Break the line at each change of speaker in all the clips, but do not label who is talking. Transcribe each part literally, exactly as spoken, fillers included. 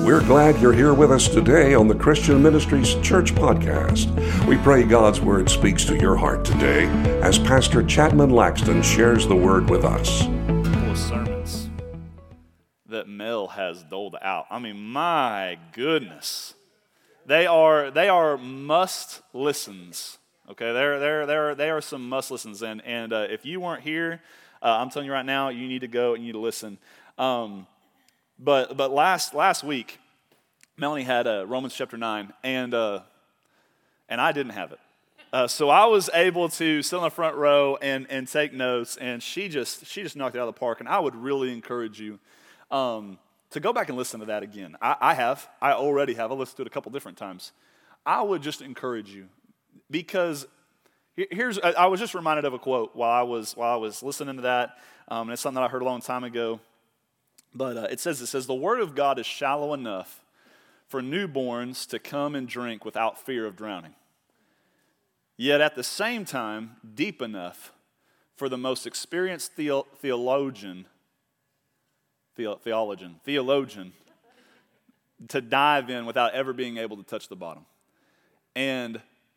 We're glad you're here with us today on the Christian Ministries Church Podcast. We pray God's Word speaks to your heart today as Pastor Chapman Laxton shares the Word with us.
Full of sermons that Mel has doled out. I mean, my goodness. They are they are must listens. Okay, they're they're they're they are some must listens. And and uh, if you weren't here, uh, I'm telling you right now, you need to go and you need to listen. Um, but but last last week, Melanie had uh, Romans chapter nine, and uh, and I didn't have it. Uh, so I was able to sit on the front row and and take notes, and she just she just knocked it out of the park. And I would really encourage you um, to go back and listen to that again. I, I have, I already have. I listened to it a couple different times. I would just encourage you. Because here's, I was just reminded of a quote while I was while I was listening to that, um, and it's something that I heard a long time ago. But uh, it says, it says, the word of God is shallow enough for newborns to come and drink without fear of drowning. Yet at the same time, deep enough for the most experienced theo- theologian, theo- theologian, theologian, to dive in without ever being able to touch the bottom. And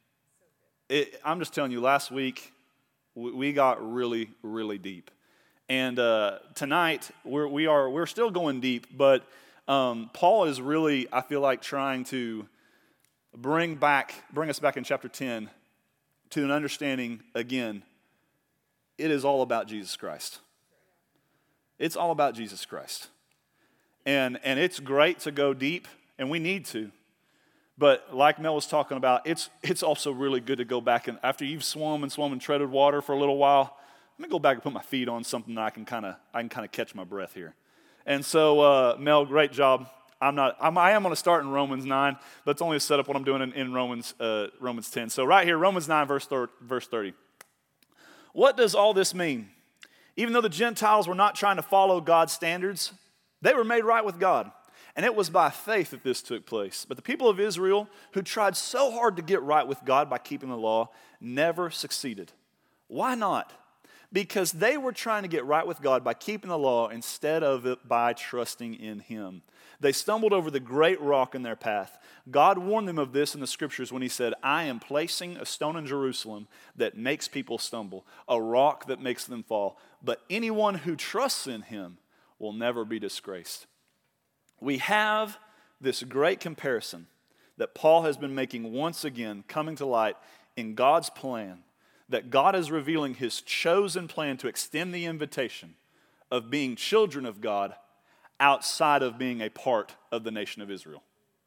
It, I'm just telling you, last week, we got really, really deep. And uh, tonight, we're, we are, we're still going deep, but um, Paul is really, I feel like, trying to bring back, bring us back in chapter ten to an understanding, again, it is all about Jesus Christ. It's all about Jesus Christ. And, and it's great to go deep, and we need to. But like Mel was talking about, it's it's also really good to go back and after you've swum and swum and treaded water for a little while, let me go back and put my feet on something that I can kind of I can kind of catch my breath here. And so uh, Mel, great job. I'm not I'm, I am going to start in Romans nine, but it's only a setup what I'm doing in, in Romans uh, Romans ten. So right here, Romans nine verse verse thirty. What does all this mean? Even though the Gentiles were not trying to follow God's standards, they were made right with God. And it was by faith that this took place. But the people of Israel, who tried so hard to get right with God by keeping the law, never succeeded. Why not? Because they were trying to get right with God by keeping the law instead of it by trusting in Him. They stumbled over the great rock in their path. God warned them of this in the Scriptures when He said, I am placing a stone in Jerusalem that makes people stumble, a rock that makes them fall. But anyone who trusts in Him will never be disgraced. We have this great comparison that Paul has been making once again, coming to light in God's plan, that God is revealing His chosen plan to extend the invitation of being children of God outside of being a part of the nation of Israel.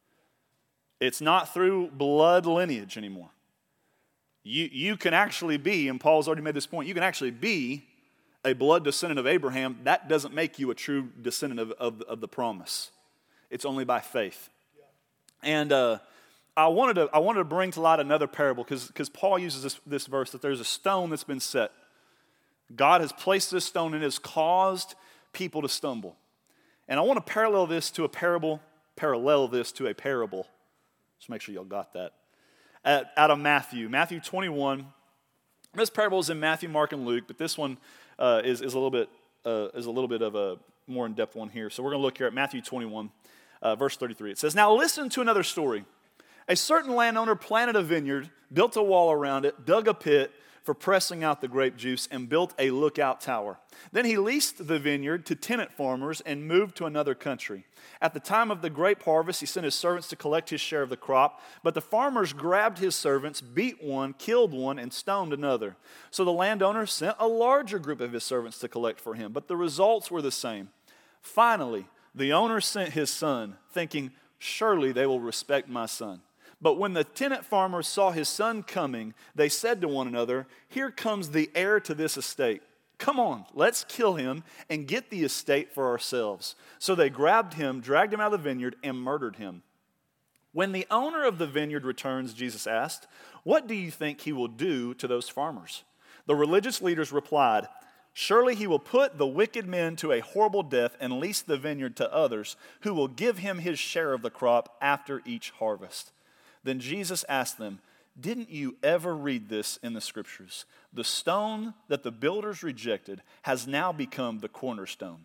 It's not through blood lineage anymore. You, you can actually be, and Paul's already made this point, you can actually be a blood descendant of Abraham. That doesn't make you a true descendant of, of, of the promise. It's only by faith. And uh, I wanted to I wanted to bring to light another parable because because Paul uses this, this verse that there's a stone that's been set. God has placed this stone and has caused people to stumble. And I want to parallel this to a parable, parallel this to a parable. Just make sure y'all got that. At, out of Matthew, Matthew twenty-one. This parable is in Matthew, Mark, and Luke, but this one uh, is, is a little bit uh, is a little bit of a more in-depth one here. So we're going to look here at Matthew twenty-one. Uh, verse thirty-three, it says, now listen to another story. A certain landowner planted a vineyard, built a wall around it, dug a pit for pressing out the grape juice, and built a lookout tower. Then he leased the vineyard to tenant farmers and moved to another country. At the time of the grape harvest, he sent his servants to collect his share of the crop, but the farmers grabbed his servants, beat one, killed one, and stoned another. So the landowner sent a larger group of his servants to collect for him, but the results were the same. Finally, the owner sent his son, thinking, surely they will respect my son. But when the tenant farmers saw his son coming, they said to one another, here comes the heir to this estate. Come on, let's kill him and get the estate for ourselves. So they grabbed him, dragged him out of the vineyard, and murdered him. When the owner of the vineyard returns, Jesus asked, what do you think he will do to those farmers? The religious leaders replied, surely he will put the wicked men to a horrible death and lease the vineyard to others who will give him his share of the crop after each harvest. Then Jesus asked them, didn't you ever read this in the Scriptures? The stone that the builders rejected has now become the cornerstone.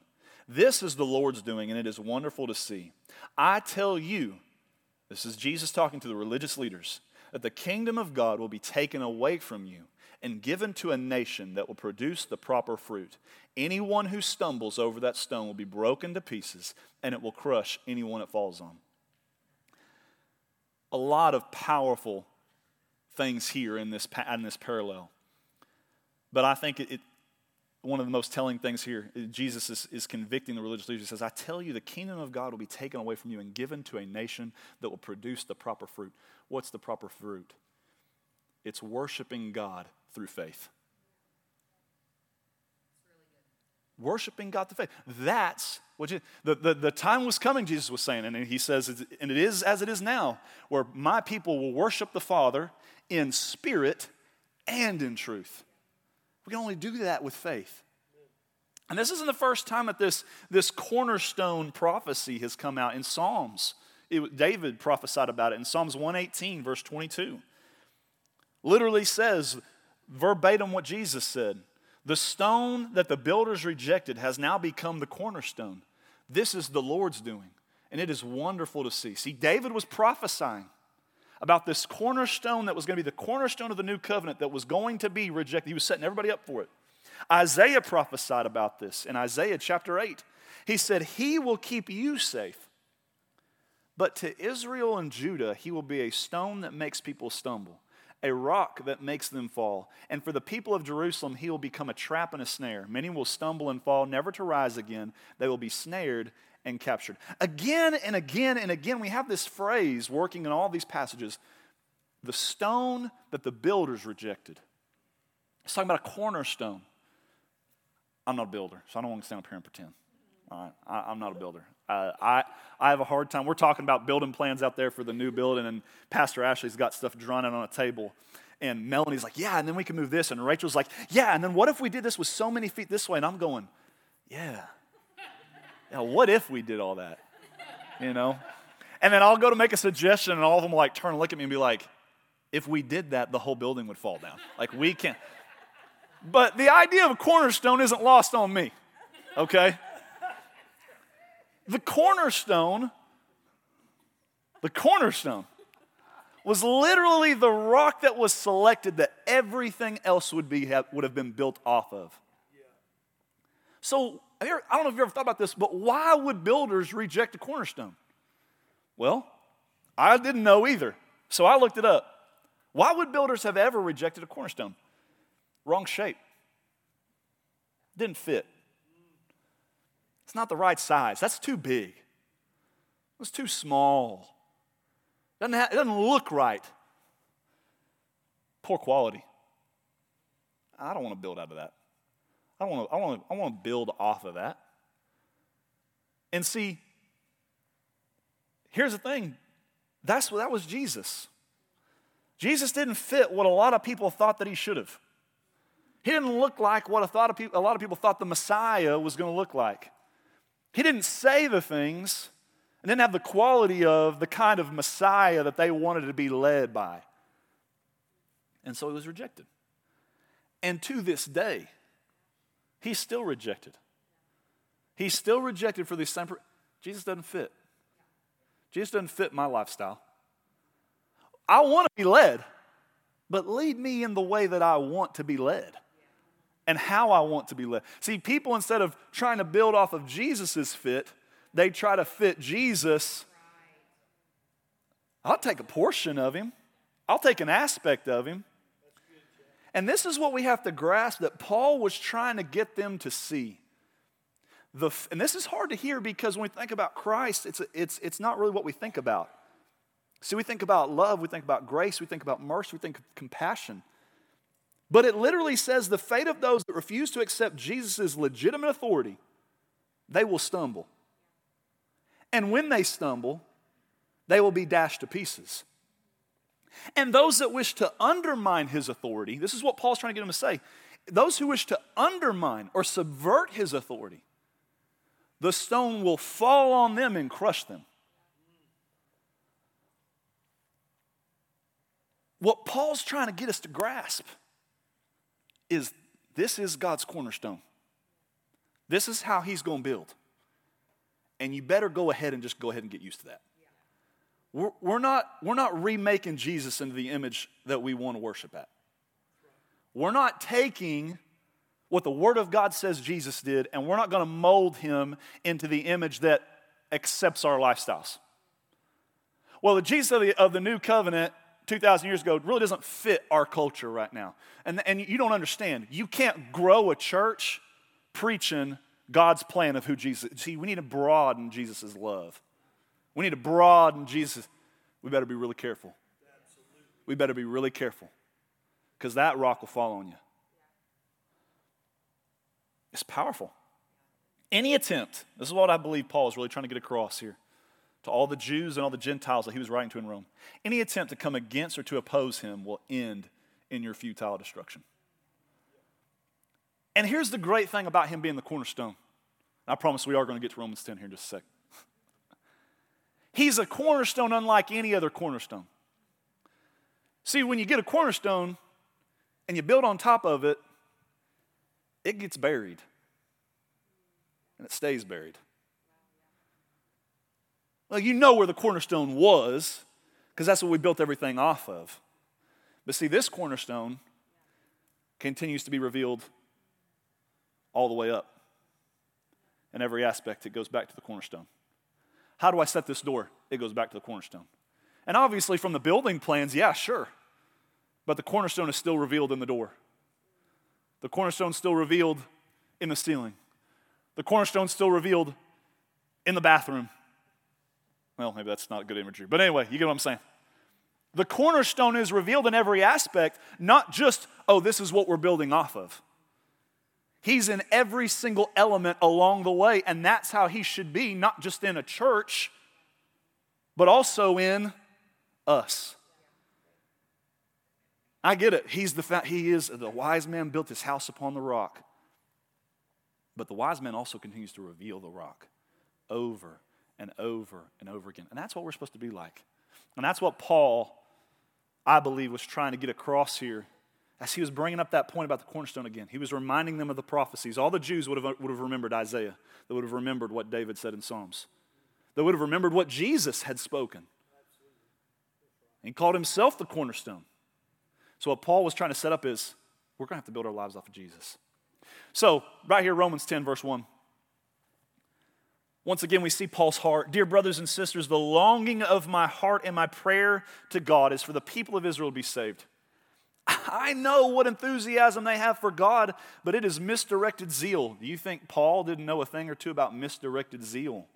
This is the Lord's doing, and it is wonderful to see. I tell you, this is Jesus talking to the religious leaders, that the kingdom of God will be taken away from you and given to a nation that will produce the proper fruit. Anyone who stumbles over that stone will be broken to pieces, and it will crush anyone it falls on. A lot of powerful things here in this, in this parallel. But I think it, it, one of the most telling things here, Jesus is, is convicting the religious leaders. He says, I tell you, the kingdom of God will be taken away from you and given to a nation that will produce the proper fruit. What's the proper fruit? It's worshiping God through faith. Really worshiping God through faith. That's what you, the, the, the time was coming, Jesus was saying, and he says, and it is as it is now, where my people will worship the Father in spirit and in truth. We can only do that with faith. And this isn't the first time that this, this cornerstone prophecy has come out in Psalms. It, David prophesied about it in Psalms one eighteen, verse twenty-two. Literally says, verbatim what Jesus said, the stone that the builders rejected has now become the cornerstone. This is the Lord's doing, and it is wonderful to see. See, David was prophesying about this cornerstone that was going to be the cornerstone of the new covenant that was going to be rejected. He was setting everybody up for it. Isaiah prophesied about this in Isaiah chapter eight. He said, he will keep you safe, but to Israel and Judah, he will be a stone that makes people stumble, a rock that makes them fall. And for the people of Jerusalem, he will become a trap and a snare. Many will stumble and fall, never to rise again. They will be snared and captured. Again and again and again, we have this phrase working in all these passages, the stone that the builders rejected. It's talking about a cornerstone. I'm not a builder, so I don't want to stand up here and pretend. All right, I, I'm not a builder. Uh, I, I have a hard time. We're talking about building plans out there for the new building, and Pastor Ashley's got stuff drawn out on a table. And Melanie's like, yeah, and then we can move this. And Rachel's like, yeah, and then what if we did this with so many feet this way? And I'm going, yeah. Yeah, what if we did all that? You know? And then I'll go to make a suggestion, and all of them will like turn and look at me and be like, if we did that, the whole building would fall down. Like, we can't. But the idea of a cornerstone isn't lost on me, okay? The cornerstone, the cornerstone was literally the rock that was selected that everything else would be have, would have been built off of. So, I don't know if you've ever thought about this, but why would builders reject a cornerstone? Well, I didn't know either, so I looked it up. Why would builders have ever rejected a cornerstone? Wrong shape. Didn't fit. It's not the right size. That's too big. It's too small. Doesn't have, it doesn't look right. Poor quality. I don't want to build out of that. I want to, I want to, I want to build off of that. And see, here's the thing. That's what that was Jesus. Jesus didn't fit what a lot of people thought that he should have. He didn't look like what a, thought of people, a lot of people thought the Messiah was going to look like. He didn't say the things and didn't have the quality of the kind of Messiah that they wanted to be led by. And so he was rejected. And to this day, he's still rejected. He's still rejected for these same. Jesus doesn't fit. Jesus doesn't fit my lifestyle. I want to be led, but lead me in the way that I want to be led and how I want to be led. See, people, instead of trying to build off of Jesus' fit, they try to fit Jesus. I'll take a portion of him. I'll take an aspect of him. And this is what we have to grasp that Paul was trying to get them to see. The, and this is hard to hear because when we think about Christ, it's, it's, it's not really what we think about. See, we think about love, we think about grace, we think about mercy, we think of compassion. But it literally says the fate of those that refuse to accept Jesus' legitimate authority, they will stumble. And when they stumble, they will be dashed to pieces. And those that wish to undermine his authority, this is what Paul's trying to get them to say, those who wish to undermine or subvert his authority, the stone will fall on them and crush them. What Paul's trying to get us to grasp is this is God's cornerstone. This is how he's going to build. and you better go ahead and just go ahead and get used to that. We're, we're, not, we're not remaking Jesus into the image that we want to worship at. We're not taking what the Word of God says Jesus did, and we're not going to mold him into the image that accepts our lifestyles. Well, the Jesus of the, of the New Covenant two thousand years ago really doesn't fit our culture right now. And, and you don't understand. You can't grow a church preaching God's plan of who Jesus is. See, we need to broaden Jesus' love. We need to broaden Jesus. We better be really careful. We better be really careful, because that rock will fall on you. It's powerful. Any attempt, this is what I believe Paul is really trying to get across here to all the Jews and all the Gentiles that he was writing to in Rome. Any attempt to come against or to oppose him will end in your futile destruction. And here's the great thing about him being the cornerstone. I promise we are going to get to Romans ten here in just a second. He's a cornerstone unlike any other cornerstone. See, when you get a cornerstone and you build on top of it, it gets buried. And it stays buried. Well, you know where the cornerstone was, because that's what we built everything off of. But see, this cornerstone continues to be revealed all the way up. In every aspect, it goes back to the cornerstone. How do I set this door? It goes back to the cornerstone. And obviously from the building plans, yeah, sure. But the cornerstone is still revealed in the door. The cornerstone is still revealed in the ceiling. The cornerstone is still revealed in the bathroom. Well, maybe that's not good imagery. But anyway, you get what I'm saying. The cornerstone is revealed in every aspect, not just, oh, this is what we're building off of. He's in every single element along the way, and that's how he should be, not just in a church, but also in us. I get it. He's the fa- he is the wise man built his house upon the rock. But the wise man also continues to reveal the rock over and over and over again. And that's what we're supposed to be like. And that's what Paul, I believe, was trying to get across here as he was bringing up that point about the cornerstone again. He was reminding them of the prophecies. All the Jews would have, would have remembered Isaiah. They would have remembered what David said in Psalms. They would have remembered what Jesus had spoken. He called himself the cornerstone. So what Paul was trying to set up is, we're going to have to build our lives off of Jesus. So, right here, Romans ten, verse one. Once again, we see Paul's heart. Dear brothers and sisters, the longing of my heart and my prayer to God is for the people of Israel to be saved. I know what enthusiasm they have for God, but it is misdirected zeal. Do you think Paul didn't know a thing or two about misdirected zeal?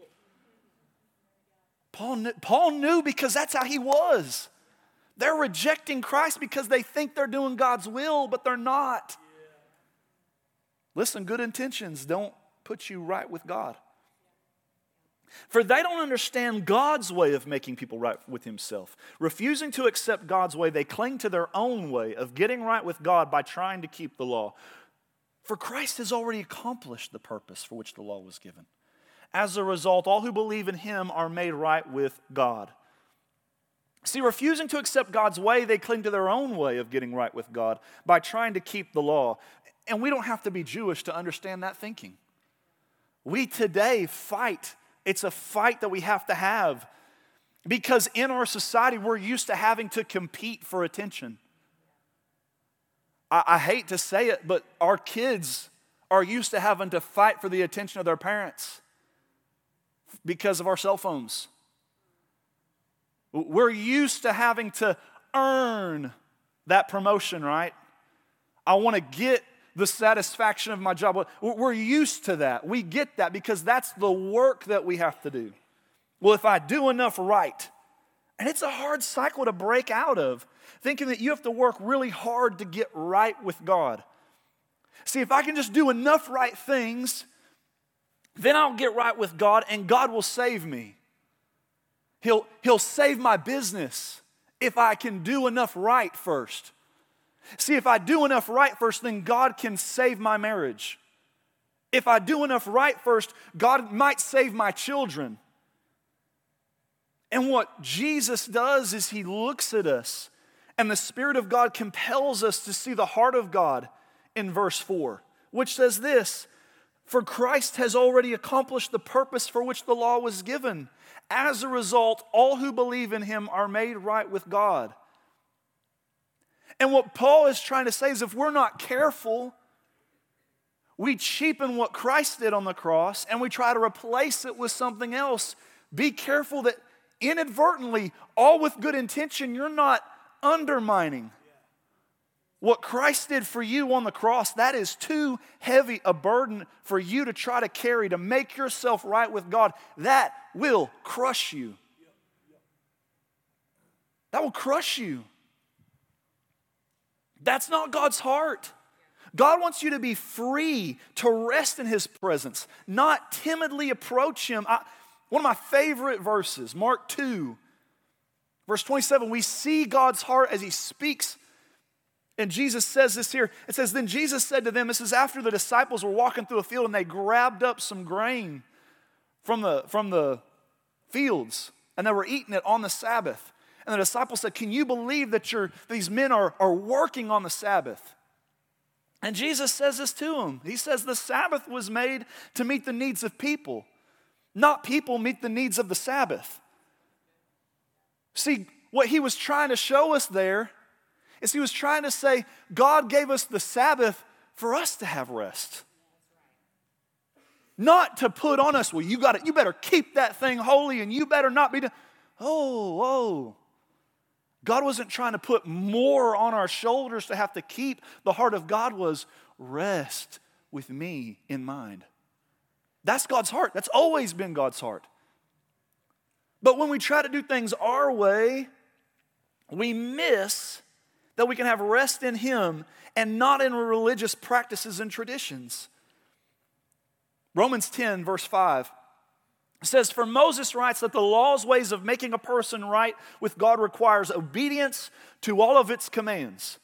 Paul knew, Paul knew because that's how he was. They're rejecting Christ because they think they're doing God's will, but they're not. Listen, good intentions don't put you right with God. For they don't understand God's way of making people right with himself. Refusing to accept God's way, they cling to their own way of getting right with God by trying to keep the law. For Christ has already accomplished the purpose for which the law was given. As a result, all who believe in him are made right with God. See, refusing to accept God's way, they cling to their own way of getting right with God by trying to keep the law. And we don't have to be Jewish to understand that thinking. We today fight. It's a fight that we have to have because in our society, we're used to having to compete for attention. I, I hate to say it, but our kids are used to having to fight for the attention of their parents because of our cell phones. We're used to having to earn that promotion, right? I want to get the satisfaction of my job. We're used to that. We get that because that's the work that we have to do. Well, if I do enough right, and it's a hard cycle to break out of, thinking that you have to work really hard to get right with God. See, if I can just do enough right things, then I'll get right with God and God will save me. He'll, he'll save my business if I can do enough right first. See, if I do enough right first, then God can save my marriage. If I do enough right first, God might save my children. And what Jesus does is he looks at us, and the Spirit of God compels us to see the heart of God in verse four, which says this,
For Christ has already accomplished the purpose for which the law was given. As a result, all who believe in him are made right with God. And what Paul is trying to say is if we're not careful, we cheapen what Christ did on the cross and we try to replace it with something else. Be careful that inadvertently, all with good intention, you're not undermining what Christ did for you on the cross. That is too heavy a burden for you to try to carry, to make yourself right with God. That will crush you. That will crush you. That's not God's heart. God wants you to be free to rest in his presence, not timidly approach him. I, one of my favorite verses, Mark two, verse twenty-seven, we see God's heart as he speaks. And Jesus says this here. It says, then Jesus said to them, this is after the disciples were walking through a field and they grabbed up some grain from the, from the fields and they were eating it on the Sabbath. And the disciples said, can you believe that you're, these men are, are working on the Sabbath? And Jesus says this to them. He says the Sabbath was made to meet the needs of people, not people meet the needs of the Sabbath. See, what he was trying to show us there is he was trying to say, God gave us the Sabbath for us to have rest. Not to put on us, well, you got it, you better keep that thing holy and you better not be done. Oh, whoa. God wasn't trying to put more on our shoulders to have to keep. The heart of God was rest with me in mind. That's God's heart. That's always been God's heart. But when we try to do things our way, we miss that we can have rest in him and not in religious practices and traditions. Romans ten, verse five says, for Moses writes that the law's ways of making a person right with God requires obedience to all of its commands.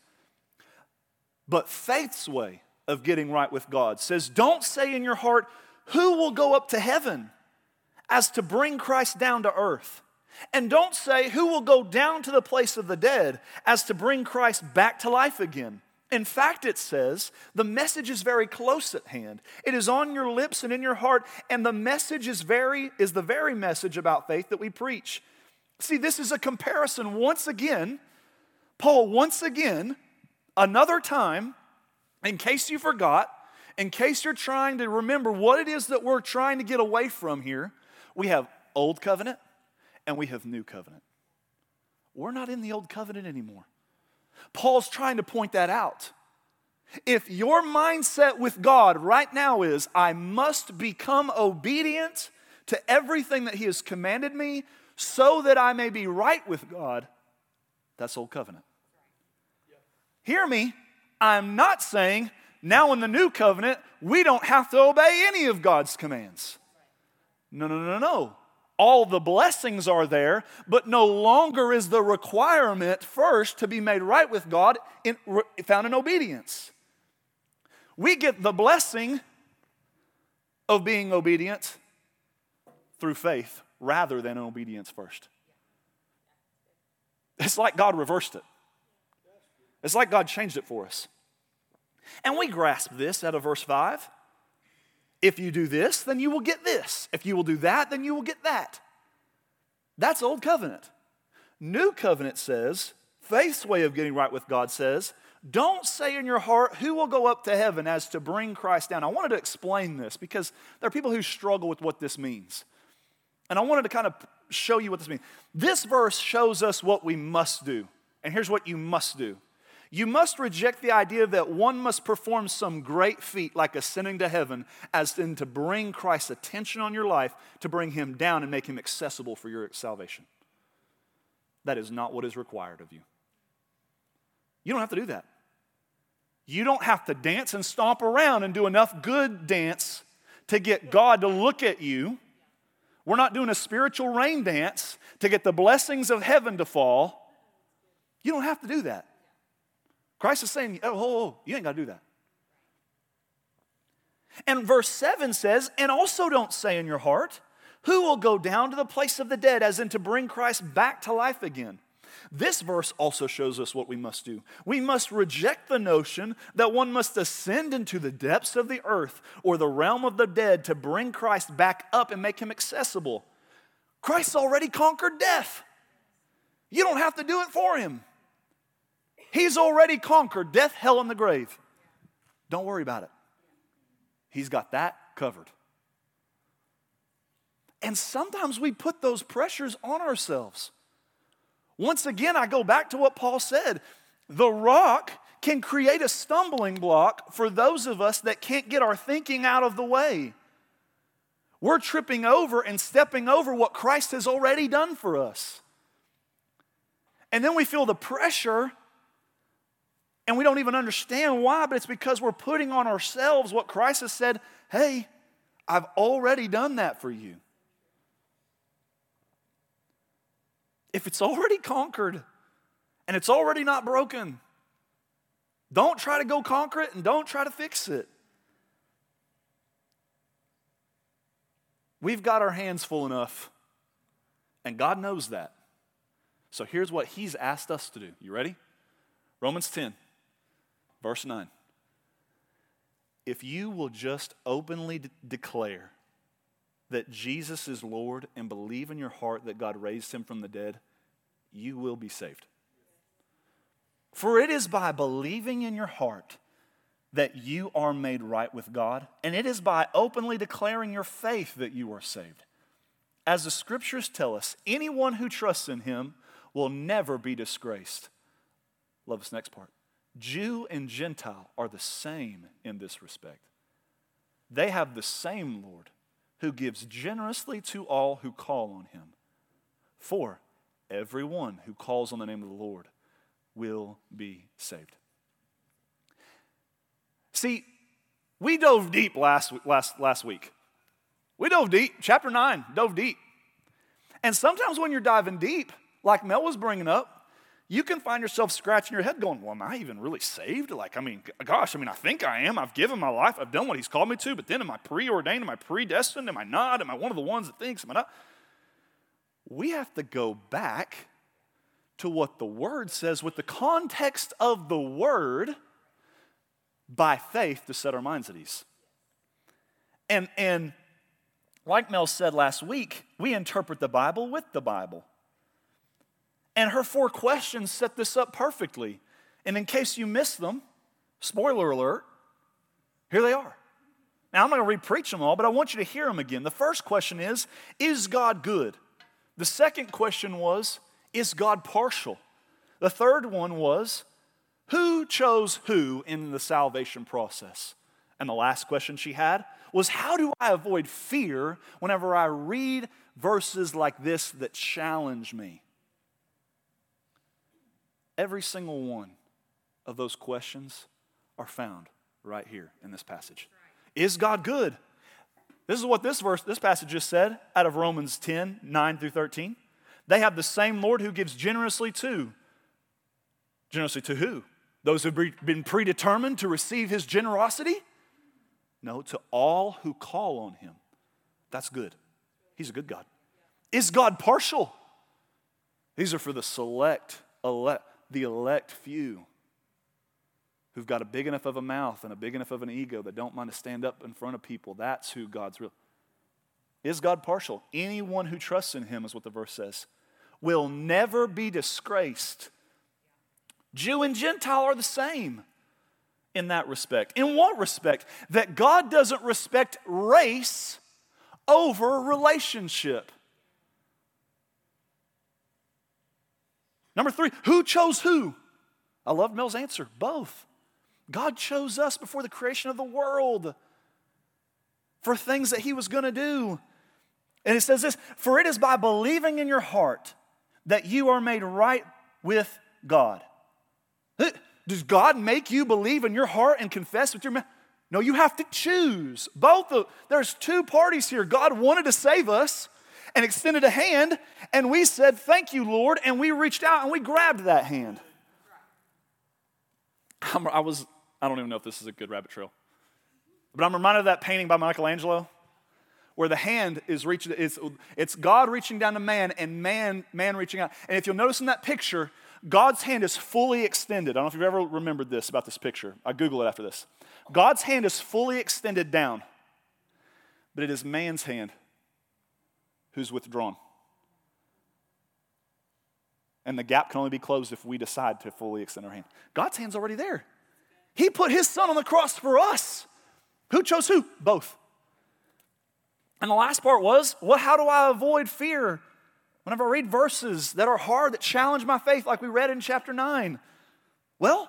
But faith's way of getting right with God says, don't say in your heart, who will go up to heaven as to bring Christ down to earth? And don't say, who will go down to the place of the dead as to bring Christ back to life again? In fact, it says, the message is very close at hand. It is on your lips and in your heart, and the message is very is the very message about faith that we preach. See, this is a comparison once again. Paul, once again, another time, in case you forgot, in case you're trying to remember what it is that we're trying to get away from here, we have Old Covenant and we have New Covenant. We're not in the Old Covenant anymore. Paul's trying to point that out. If your mindset with God right now is, I must become obedient to everything that he has commanded me so that I may be right with God, that's Old Covenant. Hear me, I'm not saying now in the New Covenant we don't have to obey any of God's commands. No, no, no, no. All the blessings are there, but no longer is the requirement first to be made right with God in, found in obedience. We get the blessing of being obedient through faith rather than obedience first. It's like God reversed it. It's like God changed it for us. And we grasp this out of verse five. If you do this, then you will get this. If you will do that, then you will get that. That's Old Covenant. New Covenant says, faith's way of getting right with God says, don't say in your heart, who will go up to heaven as to bring Christ down. I wanted to explain this because there are people who struggle with what this means. And I wanted to kind of show you what this means. This verse shows us what we must do. And here's what you must do. You must reject the idea that one must perform some great feat like ascending to heaven as in to bring Christ's attention on your life, to bring him down and make him accessible for your salvation. That is not what is required of you. You don't have to do that. You don't have to dance and stomp around and do enough good dance to get God to look at you. We're not doing a spiritual rain dance to get the blessings of heaven to fall. You don't have to do that. Christ is saying, oh, oh, oh, you ain't got to do that. And verse seven says, and also don't say in your heart, who will go down to the place of the dead as in to bring Christ back to life again? This verse also shows us what we must do. We must reject the notion that one must ascend into the depths of the earth or the realm of the dead to bring Christ back up and make him accessible. Christ's already conquered death. You don't have to do it for him. He's already conquered death, hell, and the grave. Don't worry about it. He's got that covered. And sometimes we put those pressures on ourselves. Once again, I go back to what Paul said. The rock can create a stumbling block for those of us that can't get our thinking out of the way. We're tripping over and stepping over what Christ has already done for us. And then we feel the pressure, and we don't even understand why, but it's because we're putting on ourselves what Christ has said, hey, I've already done that for you. If it's already conquered and it's already not broken, don't try to go conquer it and don't try to fix it. We've got our hands full enough, and God knows that. So here's what he's asked us to do. You ready? Romans ten, verse nine. If you will just openly de- declare that Jesus is Lord and believe in your heart that God raised him from the dead, you will be saved. For it is by believing in your heart that you are made right with God, and it is by openly declaring your faith that you are saved. As the scriptures tell us, anyone who trusts in him will never be disgraced. Love this next part. Jew and Gentile are the same in this respect. They have the same Lord who gives generously to all who call on him. For everyone who calls on the name of the Lord will be saved. See, we dove deep last, last, last week. We dove deep. Chapter nine, dove deep. And sometimes when you're diving deep, like Mel was bringing up, you can find yourself scratching your head going, well, am I even really saved? Like, I mean, gosh, I mean, I think I am. I've given my life. I've done what he's called me to. But then am I preordained? Am I predestined? Am I not? Am I one of the ones that thinks? Am I not? We have to go back to what the Word says with the context of the Word by faith to set our minds at ease. And, and like Mel said last week, we interpret the Bible with the Bible. And her four questions set this up perfectly. And in case you missed them, spoiler alert, here they are. Now, I'm not going to re-preach them all, but I want you to hear them again. The first question is, is God good? The second question was, is God partial? The third one was, who chose who in the salvation process? And the last question she had was, how do I avoid fear whenever I read verses like this that challenge me? Every single one of those questions are found right here in this passage. Is God good? This is what this verse, this passage just said out of Romans ten, nine through thirteen. They have the same Lord who gives generously to. Generously to who? Those who have been predetermined to receive his generosity? No, to all who call on him. That's good. He's a good God. Is God partial? These are for the select, elect, the elect few who've got a big enough of a mouth and a big enough of an ego that don't mind to stand up in front of people. That's who God's real. Is God partial? Anyone who trusts in him, is what the verse says, will never be disgraced. Jew and Gentile are the same in that respect. In what respect? That God doesn't respect race over relationship. Number three, who chose who? I love Mel's answer. Both. God chose us before the creation of the world for things that he was going to do. And it says this, for it is by believing in your heart that you are made right with God. Does God make you believe in your heart and confess with your mouth? No, you have to choose. Both of, there's two parties here. God wanted to save us and extended a hand, and we said, thank you, Lord, and we reached out and we grabbed that hand. I'm, I was, I don't even know if this is a good rabbit trail, but I'm reminded of that painting by Michelangelo where the hand is reaching, it's, it's God reaching down to man and man, man reaching out. And if you'll notice in that picture, God's hand is fully extended. I don't know if you've ever remembered this about this picture. I Google it after this. God's hand is fully extended down, but it is man's hand who's withdrawn. And the gap can only be closed if we decide to fully extend our hand. God's hand's already there. He put his son on the cross for us. Who chose who? Both. And the last part was, well, how do I avoid fear? Whenever I read verses that are hard, that challenge my faith, like we read in chapter nine. Well,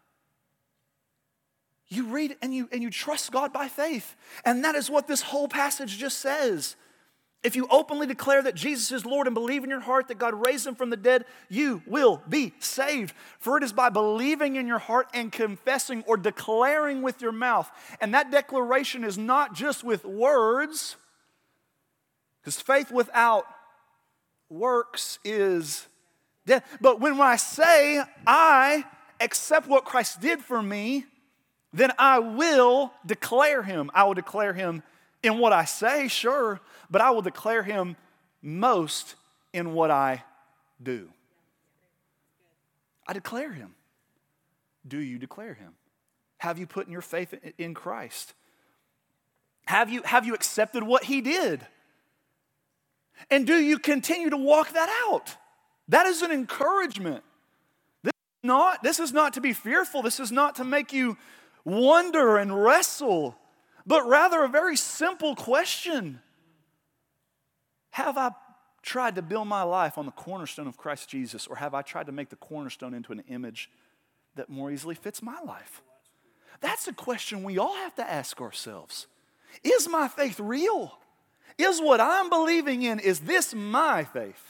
you read and you, and you trust God by faith. And that is what this whole passage just says. If you openly declare that Jesus is Lord and believe in your heart that God raised him from the dead, you will be saved. For it is by believing in your heart and confessing or declaring with your mouth. And that declaration is not just with words, because faith without works is dead. But when I say I accept what Christ did for me, then I will declare him. I will declare him in what I say, sure, but I will declare him most in what I do. I declare him. Do you declare him? Have you put in your faith in Christ? Have you, have you accepted what he did? And do you continue to walk that out? That is an encouragement. This is not, this is not to be fearful. This is not to make you wonder and wrestle, but rather a very simple question. Have I tried to build my life on the cornerstone of Christ Jesus, or have I tried to make the cornerstone into an image that more easily fits my life? That's a question we all have to ask ourselves. Is my faith real? Is what I'm believing in, is this my faith?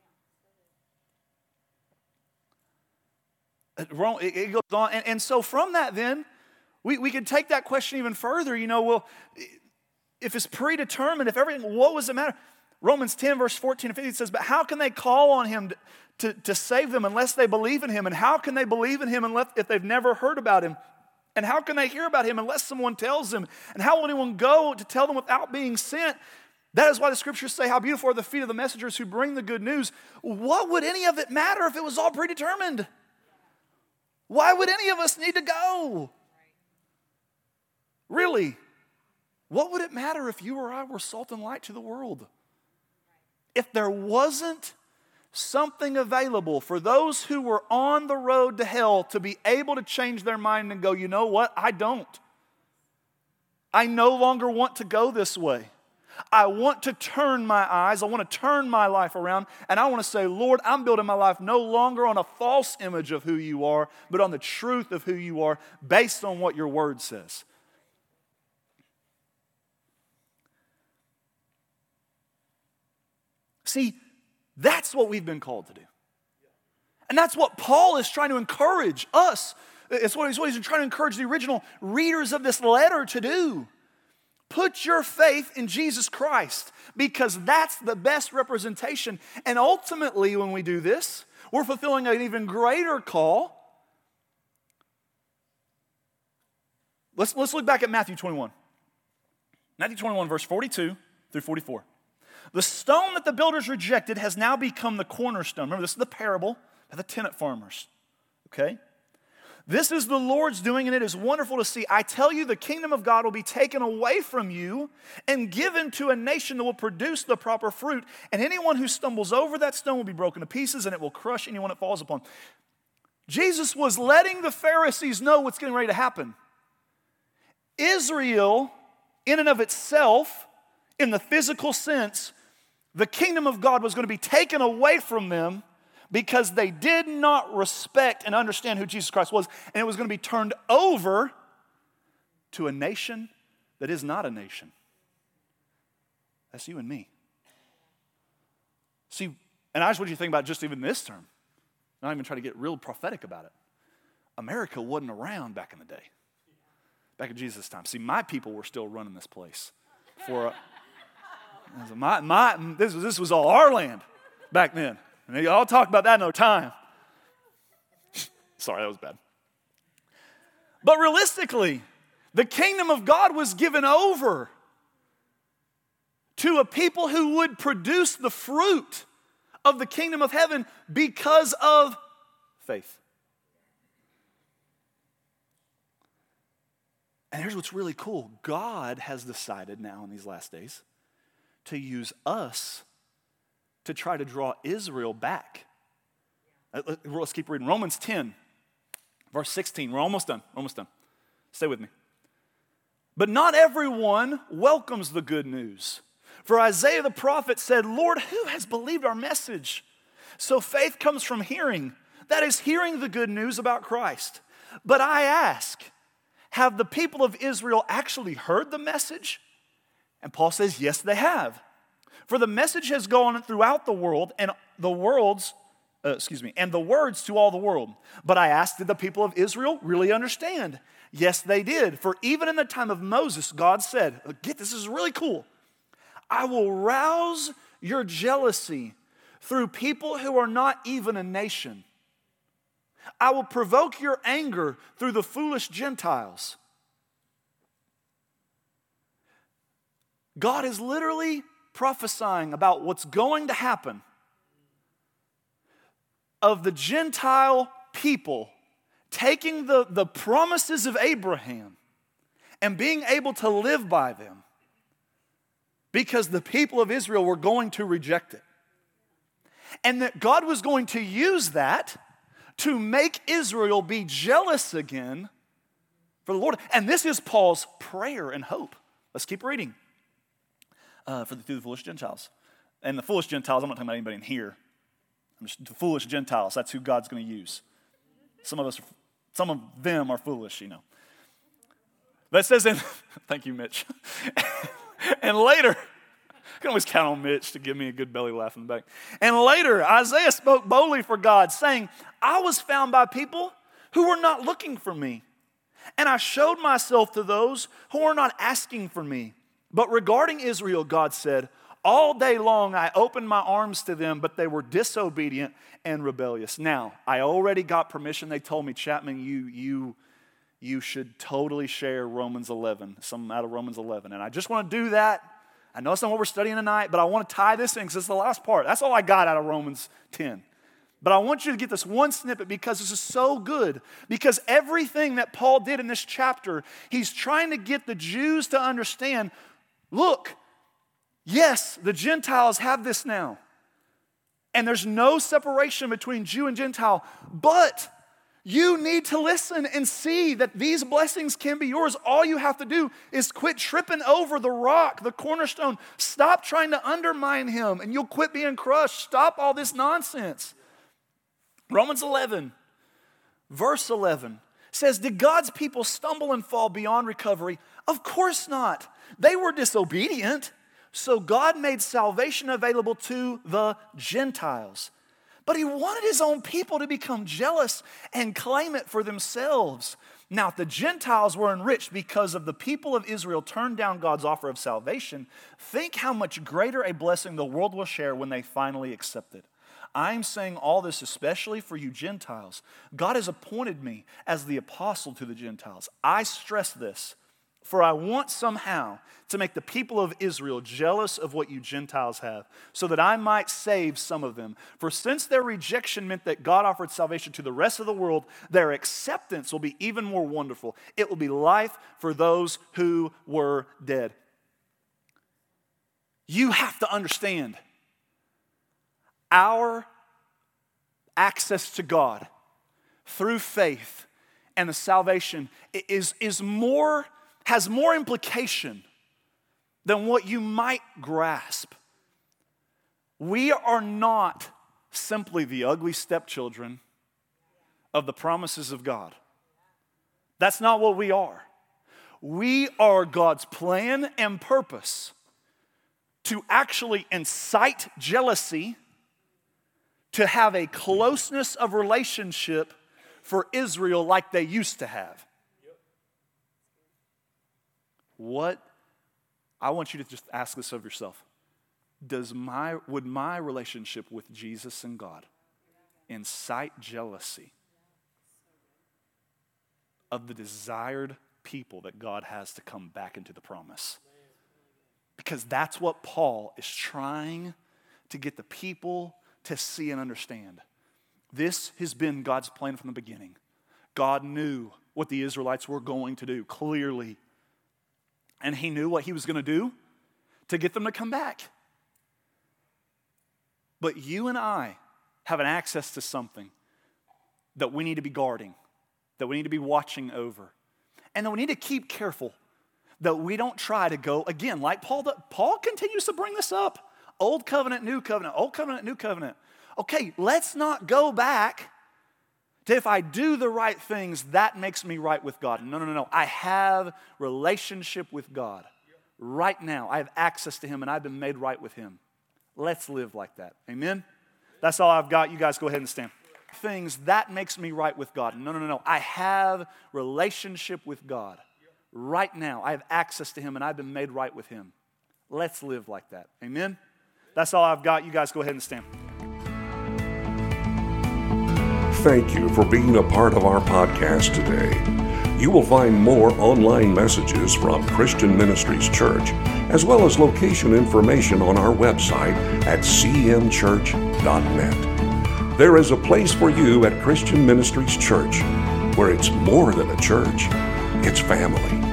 It goes on. And, and so from that then, we, we could take that question even further. You know, well, if it's predetermined, if everything, what does it matter? Romans ten, verse fourteen and fifteen says, but how can they call on him to, to, to save them unless they believe in him? And how can they believe in him unless if they've never heard about him? And how can they hear about him unless someone tells them? And how will anyone go to tell them without being sent? That is why the scriptures say, how beautiful are the feet of the messengers who bring the good news. What would any of it matter if it was all predetermined? Why would any of us need to go? Really? What would it matter if you or I were salt and light to the world? If there wasn't something available for those who were on the road to hell to be able to change their mind and go, you know what? I don't. I no longer want to go this way. I want to turn my eyes, I want to turn my life around, and I want to say, Lord, I'm building my life no longer on a false image of who you are, but on the truth of who you are, based on what your word says. See, that's what we've been called to do. And that's what Paul is trying to encourage us. It's what he's, what he's trying to encourage the original readers of this letter to do. Put your faith in Jesus Christ, because that's the best representation. And ultimately, when we do this, we're fulfilling an even greater call. Let's, let's look back at Matthew twenty-one. Matthew twenty-one, verse forty-two through forty-four. The stone that the builders rejected has now become the cornerstone. Remember, this is the parable of the tenant farmers. Okay? This is the Lord's doing, and it is wonderful to see. I tell you, the kingdom of God will be taken away from you and given to a nation that will produce the proper fruit. And anyone who stumbles over that stone will be broken to pieces, and it will crush anyone it falls upon. Jesus was letting the Pharisees know what's getting ready to happen. Israel, in and of itself, in the physical sense, the kingdom of God was going to be taken away from them because they did not respect and understand who Jesus Christ was, and it was going to be turned over to a nation that is not a nation. That's you and me. See, and I just want you to think about just even this term. I'm not even trying to get real prophetic about it. America wasn't around back in the day, back in Jesus' time. See, my people were still running this place. For a, my, my, this, was, this was all our land back then. And I'll talk about that another time. Sorry, that was bad. But realistically, the kingdom of God was given over to a people who would produce the fruit of the kingdom of heaven because of faith. And here's what's really cool. God has decided now in these last days to use us to try to draw Israel back. Let's keep reading. Romans ten, verse sixteen. We're almost done. We're almost done. Stay with me. But not everyone welcomes the good news. For Isaiah the prophet said, Lord, who has believed our message? So faith comes from hearing. That is, hearing the good news about Christ. But I ask, have the people of Israel actually heard the message? And Paul says, yes, they have. For the message has gone throughout the world, and the world's, uh, excuse me, and the words to all the world. But I ask, did the people of Israel really understand? Yes, they did. For even in the time of Moses, God said, get this, this is really cool. I will rouse your jealousy through people who are not even a nation. I will provoke your anger through the foolish Gentiles. God is literally prophesying about what's going to happen of the Gentile people taking the, the promises of Abraham and being able to live by them because the people of Israel were going to reject it. And that God was going to use that to make Israel be jealous again for the Lord. And this is Paul's prayer and hope. Let's keep reading. Uh, for the, through the foolish Gentiles. And the foolish Gentiles, I'm not talking about anybody in here. I'm just the foolish Gentiles, that's who God's going to use. Some of us, are, some of them are foolish, you know. But it says in, thank you, Mitch. And later, I can always count on Mitch to give me a good belly laugh in the back. And later, Isaiah spoke boldly for God, saying, I was found by people who were not looking for me. And I showed myself to those who were not asking for me. But regarding Israel, God said, all day long I opened my arms to them, but they were disobedient and rebellious. Now, I already got permission. They told me, Chapman, you, you, you should totally share Romans eleven, something out of Romans eleven. And I just want to do that. I know it's not what we're studying tonight, but I want to tie this in because it's the last part. That's all I got out of Romans ten. But I want you to get this one snippet because this is so good. Because everything that Paul did in this chapter, he's trying to get the Jews to understand, look, yes, the Gentiles have this now. And there's no separation between Jew and Gentile. But you need to listen and see that these blessings can be yours. All you have to do is quit tripping over the rock, the cornerstone. Stop trying to undermine him and you'll quit being crushed. Stop all this nonsense. Romans eleven, verse eleven says, did God's people stumble and fall beyond recovery? Of course not. They were disobedient. So God made salvation available to the Gentiles. But he wanted his own people to become jealous and claim it for themselves. Now, if the Gentiles were enriched because of the people of Israel turned down God's offer of salvation, think how much greater a blessing the world will share when they finally accept it. I'm saying all this especially for you Gentiles. God has appointed me as the apostle to the Gentiles. I stress this, for I want somehow to make the people of Israel jealous of what you Gentiles have, so that I might save some of them. For since their rejection meant that God offered salvation to the rest of the world, their acceptance will be even more wonderful. It will be life for those who were dead. You have to understand, our access to God through faith and the salvation is, is more, has more implication than what you might grasp. We are not simply the ugly stepchildren of the promises of God. That's not what we are. We are God's plan and purpose to actually incite jealousy, to have a closeness of relationship for Israel like they used to have. What, I want you to just ask this of yourself. Does my, would my relationship with Jesus and God incite jealousy of the desired people that God has to come back into the promise? Because that's what Paul is trying to get the people to see and understand. This has been God's plan from the beginning. God knew what the Israelites were going to do, clearly. And he knew what he was going to do to get them to come back. But you and I have an access to something that we need to be guarding, that we need to be watching over, and that we need to keep careful that we don't try to go, again, like Paul, Paul continues to bring this up. Old covenant, new covenant, old covenant, new covenant. Okay, let's not go back to if I do the right things, that makes me right with God. No, no, no, no. I have relationship with God. Right now, I have access to him and I've been made right with him. Let's live like that. Amen? That's all I've got. You guys go ahead and stand. Things, that makes me right with God. No, no, no, no. I have relationship with God. Right now, I have access to him and I've been made right with him. Let's live like that. Amen? That's all I've got. You guys go ahead and stand.
Thank you for being a part of our podcast today. You will find more online messages from Christian Ministries Church, as well as location information on our website at c m church dot net. There is a place for you at Christian Ministries Church, where it's more than a church, it's family.